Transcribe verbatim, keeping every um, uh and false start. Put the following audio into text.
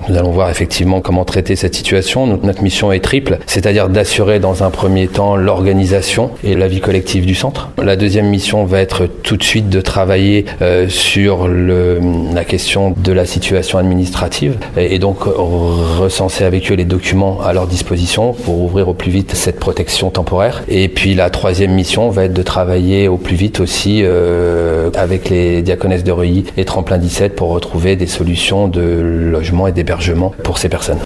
Nous allons voir effectivement comment traiter cette situation. Notre mission est triple, c'est-à-dire d'assurer dans un premier temps l'organisation et la vie collective du centre. La deuxième mission va être tout de suite de travailler euh, sur le, la question de la situation administrative et, et donc recenser avec eux les documents à leur disposition pour ouvrir au plus vite cette protection temporaire. Et puis la troisième mission va être de travailler au plus vite aussi euh, avec les diaconesses de Reuilly et Tremplin dix-sept pour retrouver des solutions de logement et d'hébergement pour ces personnes.